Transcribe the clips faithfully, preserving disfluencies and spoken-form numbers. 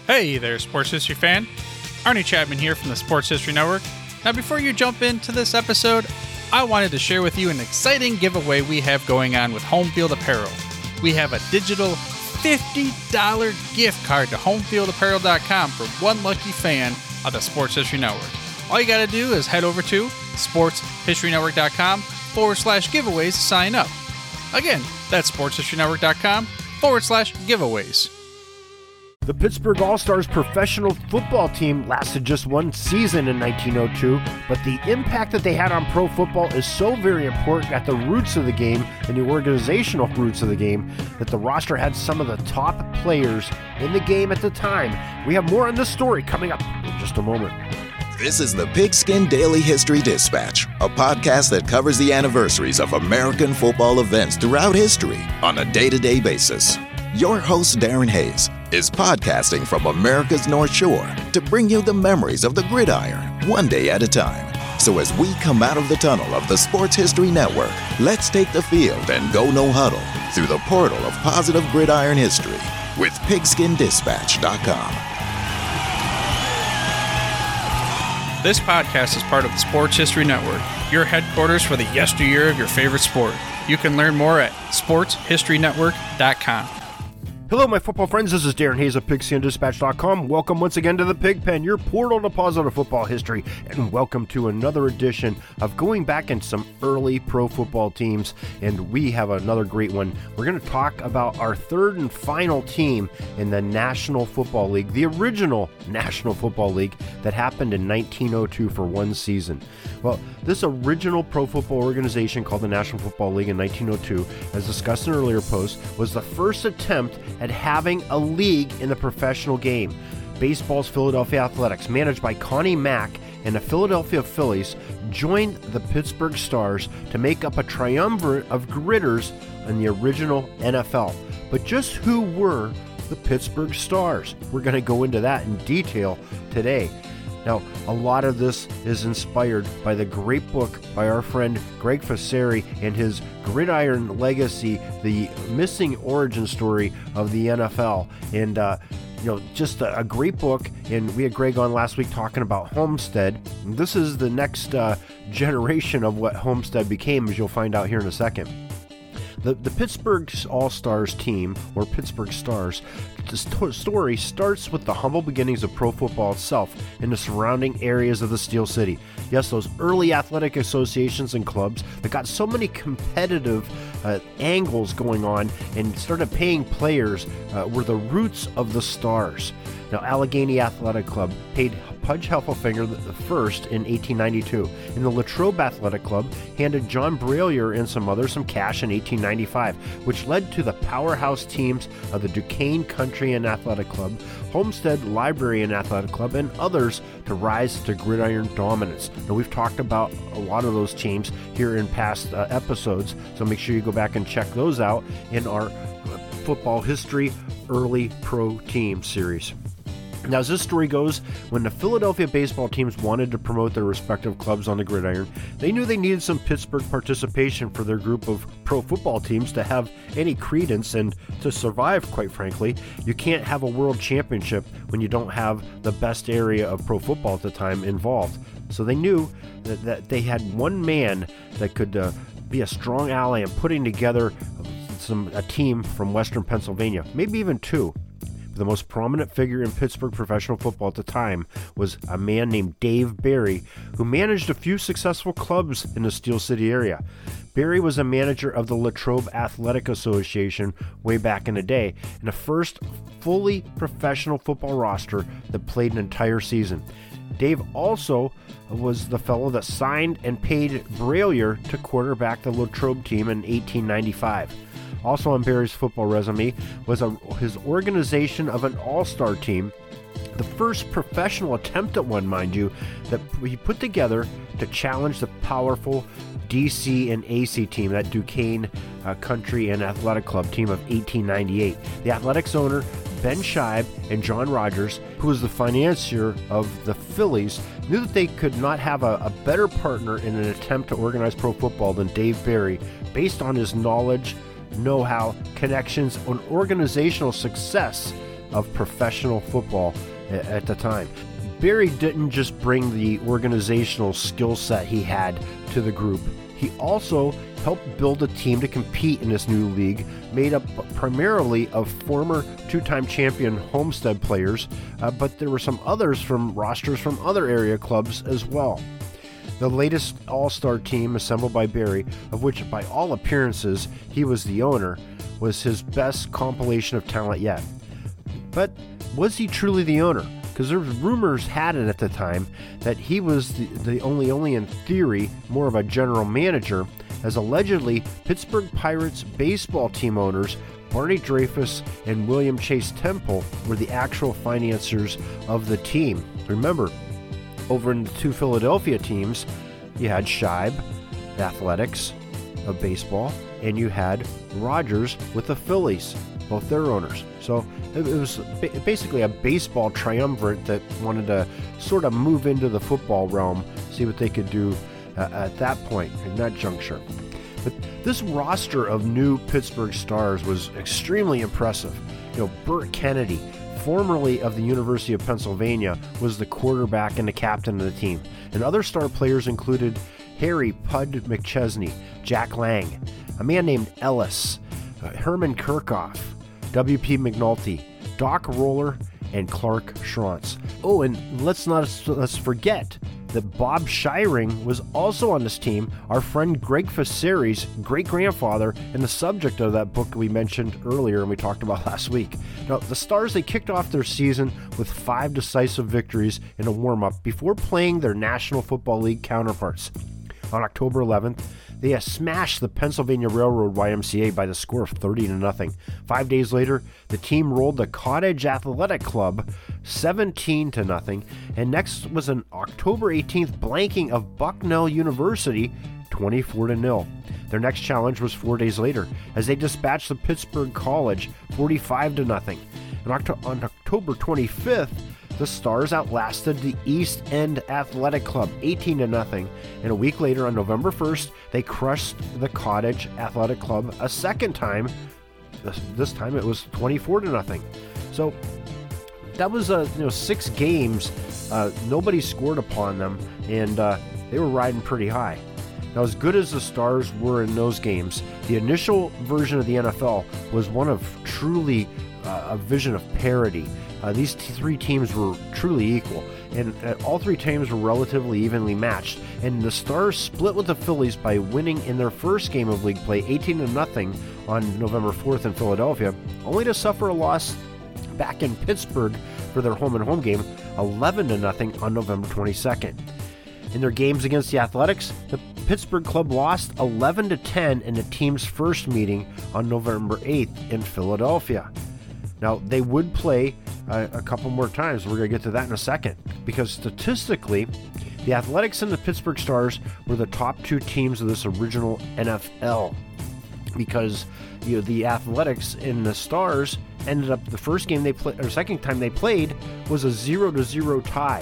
Hey there, Sports History fan. Arnie Chapman here from the Sports History Network. Now, before you jump into this episode, I wanted to share with you an exciting giveaway we have going on with Home Field Apparel. We have a digital fifty dollars gift card to home field apparel dot com for one lucky fan of the Sports History Network. All you got to do is head over to sports history network dot com forward slash giveaways to sign up. Again, that's sports history network dot com forward slash giveaways. The Pittsburgh All-Stars professional football team lasted just one season in nineteen oh two, but the impact that they had on pro football is so very important at the roots of the game and the organizational roots of the game that the roster had some of the top players in the game at the time. We have more on this story coming up in just a moment. This is the Pigskin Daily History Dispatch, a podcast that covers the anniversaries of American football events throughout history on a day-to-day basis. Your host, Darren Hayes, is podcasting from America's North Shore to bring you the memories of the gridiron one day at a time. So as we come out of the tunnel of the Sports History Network, let's take the field and go no huddle through the portal of positive gridiron history with pigskin dispatch dot com. This podcast is part of the Sports History Network, your headquarters for the yesteryear of your favorite sport. You can learn more at sports history network dot com. Hello, my football friends. This is Darren Hayes of pigskin dispatch dot com. Welcome once again to the Pig Pen, your portal to positive football history, and welcome to another edition of going back in some early pro football teams, and we have another great one. We're going to talk about our third and final team in the National Football League, the original National Football League that happened in nineteen oh two for one season. Well, this original pro football organization called the National Football League in nineteen oh two, as discussed in an earlier post, was the first attempt at having a league in the professional game. Baseball's Philadelphia Athletics, managed by Connie Mack and the Philadelphia Phillies, joined the Pittsburgh Stars to make up a triumvirate of gritters in the original N F L. But just who were the Pittsburgh Stars? We're going to go into that in detail today. Now, a lot of this is inspired by the great book by our friend Greg Fasseri and his Gridiron Legacy, the missing origin story of the N F L. And, uh, you know, just a, a great book. And we had Greg on last week talking about Homestead. And this is the next uh, generation of what Homestead became, as you'll find out here in a second. The, the Pittsburgh All-Stars team, or Pittsburgh Stars, the st- story starts with the humble beginnings of pro football itself in the surrounding areas of the Steel City. Yes, those early athletic associations and clubs that got so many competitive uh, angles going on and started paying players uh, were the roots of the Stars. Now, Allegheny Athletic Club paid Pudge Heffelfinger the first in eighteen ninety-two, and the Latrobe Athletic Club handed John Brailier and some others some cash in eighteen ninety-five, which led to the powerhouse teams of the Duquesne Country and Athletic Club, Homestead Library and Athletic Club, and others to rise to gridiron dominance. Now, we've talked about a lot of those teams here in past uh, episodes, so make sure you go back and check those out in our Football History Early Pro Team series. Now, as this story goes, when the Philadelphia baseball teams wanted to promote their respective clubs on the gridiron, they knew they needed some Pittsburgh participation for their group of pro football teams to have any credence and to survive, quite frankly. You can't have a world championship when you don't have the best area of pro football at the time involved. So they knew that, that they had one man that could uh, be a strong ally in putting together some a team from Western Pennsylvania, maybe even two. The most prominent figure in Pittsburgh professional football at the time was a man named Dave Barry, who managed a few successful clubs in the Steel City area. Barry was a manager of the Latrobe Athletic Association way back in the day, and the first fully professional football roster that played an entire season. Dave also was the fellow that signed and paid Brailier to quarterback the Latrobe team in eighteen ninety-five. Also on Barry's football resume was a, his organization of an all-star team, the first professional attempt at one, mind you, that he put together to challenge the powerful D C and A C team, that Duquesne uh, Country and Athletic Club team of eighteen ninety-eight. The Athletics owner, Ben Scheib, and John Rogers, who was the financier of the Phillies, knew that they could not have a, a better partner in an attempt to organize pro football than Dave Barry, based on his knowledge, know-how, connections, and organizational success of professional football at the time. Barry didn't just bring the organizational skill set he had to the group. He also helped build a team to compete in this new league made up primarily of former two-time champion Homestead players, uh, but there were some others from rosters from other area clubs as well. The latest all-star team assembled by Barry, of which by all appearances he was the owner, was his best compilation of talent yet. But was he truly the owner? Because there was rumors had it at the time that he was the, the only, only in theory, more of a general manager, as allegedly Pittsburgh Pirates baseball team owners Barney Dreyfuss and William Chase Temple were the actual financiers of the team. Remember, over in the two Philadelphia teams, you had Scheib, the Athletics of baseball, and you had Rogers with the Phillies, both their owners. So it was basically a baseball triumvirate that wanted to sort of move into the football realm, see what they could do uh, at that point, in that juncture. But this roster of new Pittsburgh Stars was extremely impressive. You know, Burt Kennedy, formerly of the University of Pennsylvania, was the quarterback and the captain of the team. And other star players included Harry Pud McChesney, Jack Lang, a man named Ellis, uh, Herman Kirchhoff, W P McNulty, Doc Roller, and Clark Schrantz. Oh, and let's not let's forget that Bob Shiring was also on this team, our friend Greg Fasseri's great-grandfather, and the subject of that book we mentioned earlier and we talked about last week. Now, the Stars, they kicked off their season with five decisive victories in a warm-up before playing their National Football League counterparts. On October eleventh, they smashed the Pennsylvania Railroad Y M C A by the score of thirty to nothing. Five days later, the team rolled the Cottage Athletic Club seventeen to nothing, and next was an October eighteenth blanking of Bucknell University twenty-four to nil. Their next challenge was four days later, as they dispatched the Pittsburgh College forty-five to nothing. And on October twenty-fifth, the Stars outlasted the East End Athletic Club eighteen to nothing, and a week later on November first, they crushed the Cottage Athletic Club a second time. This, this time it was twenty-four to nothing. So that was uh, you know six games. Uh, nobody scored upon them, and uh, they were riding pretty high. Now, as good as the Stars were in those games, the initial version of the N F L was one of truly uh, a vision of parity. Uh, these t- three teams were truly equal, and uh, all three teams were relatively evenly matched. And the Stars split with the Phillies by winning in their first game of league play eighteen to nothing on November fourth in Philadelphia, only to suffer a loss back in Pittsburgh for their home and home game eleven to nothing on November twenty-second. In their games against the Athletics, the Pittsburgh club lost eleven to ten in the team's first meeting on November eighth in Philadelphia. Now, they would play uh, a couple more times. We're going to get to that in a second, because statistically, the Athletics and the Pittsburgh Stars were the top two teams of this original N F L, because you know the Athletics and the Stars ended up the first game they played, or second time they played, was a zero to zero tie.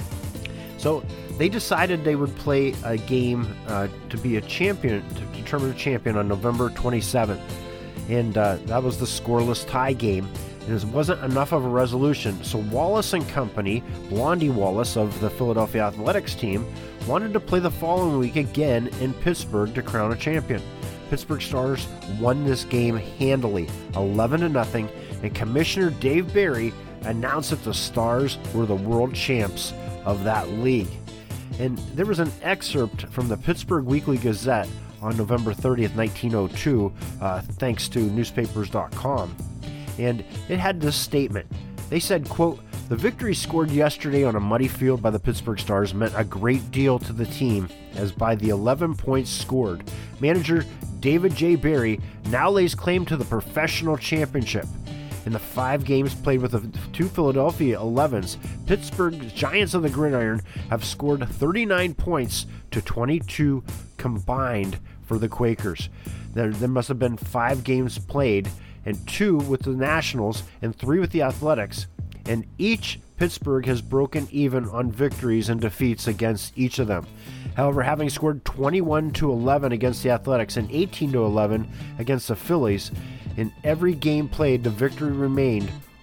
So they decided they would play a game uh, to be a champion, to determine a champion on November twenty-seventh. And uh, that was the scoreless tie game, and it wasn't enough of a resolution. So Wallace and Company, Blondie Wallace of the Philadelphia Athletics team, wanted to play the following week again in Pittsburgh to crown a champion. Pittsburgh Stars won this game handily, eleven to nothing, and Commissioner Dave Barry announced that the Stars were the world champs of that league. And there was an excerpt from the Pittsburgh Weekly Gazette on November thirtieth, nineteen oh two, uh, thanks to newspapers dot com. And it had this statement. They said, quote, "The victory scored yesterday on a muddy field by the Pittsburgh Stars meant a great deal to the team, as by the eleven points scored, manager David J. Barry now lays claim to the professional championship. In the five games played with the two Philadelphia elevens, Pittsburgh's Giants of the Gridiron have scored thirty-nine points to twenty-two combined for the Quakers. There, there must have been five games played, and two with the Nationals and three with the Athletics, and each Pittsburgh has broken even on victories and defeats against each of them. However, having scored twenty-one to eleven against the Athletics and eighteen to eleven against the Phillies, in every game played, the victory remained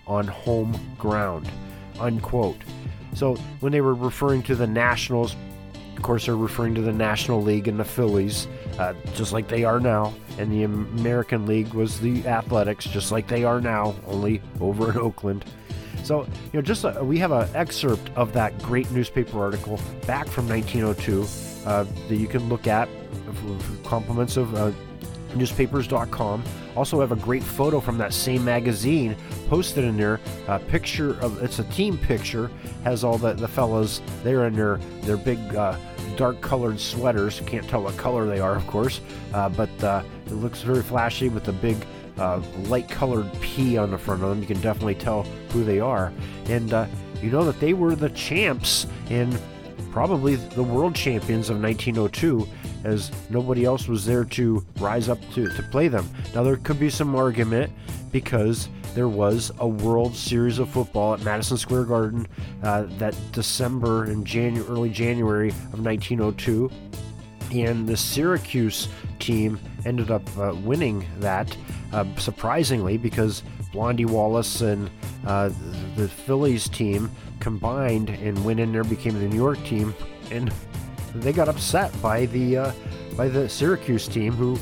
on home ground, unquote. So when they were referring to the Nationals, of course they're referring to the National League and the Phillies, uh, just like they are now. And the American League was the Athletics, just like they are now, only over in Oakland. So, you know, just a, we have an excerpt of that great newspaper article back from nineteen oh two uh, that you can look at, compliments of uh, newspapers dot com. Also have a great photo from that same magazine posted in there. A picture of, it's a team picture, has all the, the fellas there in their, their big uh, dark colored sweaters. Can't tell what color they are, of course, uh, but uh, it looks very flashy with the big uh, light colored P on the front of them. You can definitely tell who they are. And uh, you know that they were the champs and probably the world champions of nineteen oh two, as nobody else was there to rise up to, to play them. Now, there could be some argument because there was a World Series of Football at Madison Square Garden uh, that December and Janu- early January of nineteen oh two, and the Syracuse team ended up uh, winning that, uh, surprisingly, because Blondie Wallace and uh, the Phillies team combined and went in there, became the New York team, and they got upset by the uh, by the Syracuse team, who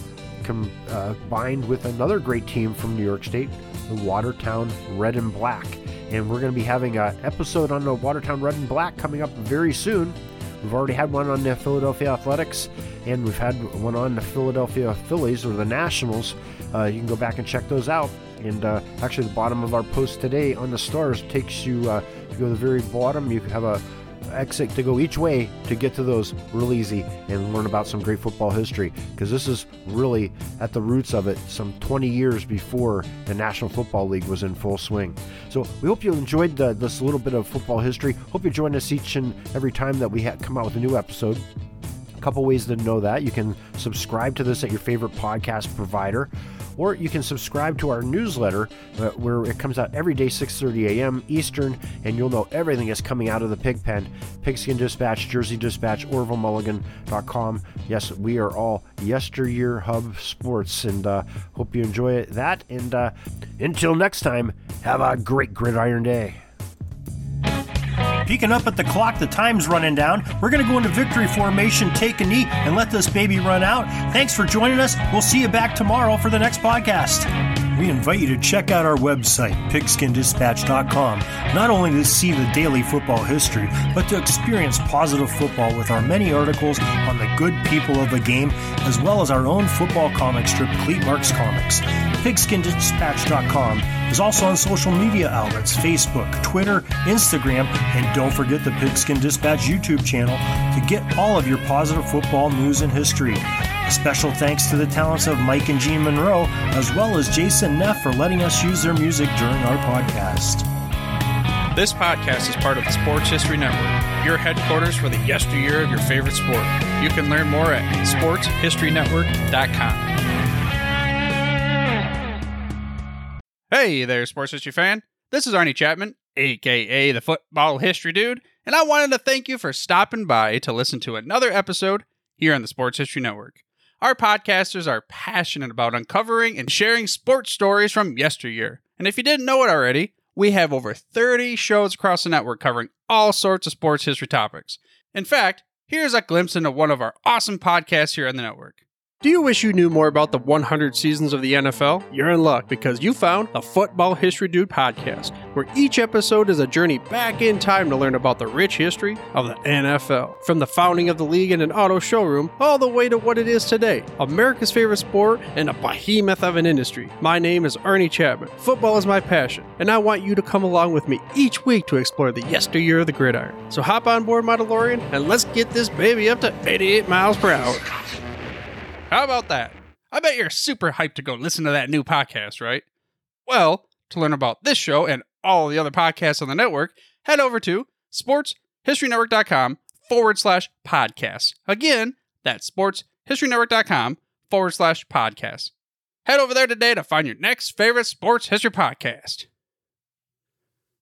combined with another great team from New York State, the Watertown Red and Black. And we're going to be having an episode on the Watertown Red and Black coming up very soon. We've already had one on the Philadelphia Athletics, and we've had one on the Philadelphia Phillies, or the Nationals. Uh, you can go back and check those out. And uh, actually, the bottom of our post today on the Stars takes you, uh, you go to the very bottom. You have a exit to go each way to get to those real easy and learn about some great football history, because this is really at the roots of it some twenty years before the National Football League was in full swing. So we hope you enjoyed the, this little bit of football history. Hope you join us each and every time that we ha- come out with a new episode. A couple ways to know that. You can subscribe to this at your favorite podcast provider, or you can subscribe to our newsletter uh, where it comes out every day, six thirty a.m. Eastern, and you'll know everything that's coming out of the pig pen. Pigskin Dispatch, Jersey Dispatch, Orville Mulligan dot com. Yes, we are all Yesteryear Hub Sports, and uh, hope you enjoy that. And uh, until next time, have a great gridiron day. Peeking up at the clock, the time's running down. We're going to go into victory formation, take a knee, and let this baby run out. Thanks for joining us. We'll see you back tomorrow for the next podcast. We invite you to check out our website, pigskin dispatch dot com, not only to see the daily football history, but to experience positive football with our many articles on the good people of the game, as well as our own football comic strip, Cleat Marks Comics. pigskin dispatch dot com is also on social media outlets, Facebook, Twitter, Instagram, and don't forget the Pigskin Dispatch YouTube channel to get all of your positive football news and history. A special thanks to the talents of Mike and Gene Monroe, as well as Jason Neff, for letting us use their music during our podcast. This podcast is part of the Sports History Network, your headquarters for the yesteryear of your favorite sport. You can learn more at sports history network dot com. Hey there, sports history fan. This is Arnie Chapman, aka the Football History Dude, and I wanted to thank you for stopping by to listen to another episode here on the Sports History Network. Our podcasters are passionate about uncovering and sharing sports stories from yesteryear. And if you didn't know it already, we have over thirty shows across the network covering all sorts of sports history topics. In fact, here's a glimpse into one of our awesome podcasts here on the network. Do you wish you knew more about the one hundred seasons of the N F L? You're in luck, because you found the Football History Dude podcast, where each episode is a journey back in time to learn about the rich history of the N F L. From the founding of the league in an auto showroom, all the way to what it is today, America's favorite sport and a behemoth of an industry. My name is Arnie Chapman. Football is my passion, and I want you to come along with me each week to explore the yesteryear of the gridiron. So hop on board my DeLorean, and let's get this baby up to eighty-eight miles per hour. How about that? I bet you're super hyped to go listen to that new podcast, right? Well, to learn about this show and all the other podcasts on the network, head over to sports history network dot com forward slash podcasts. Again, that's sports history network dot com forward slash podcasts. Head over there today to find your next favorite sports history podcast.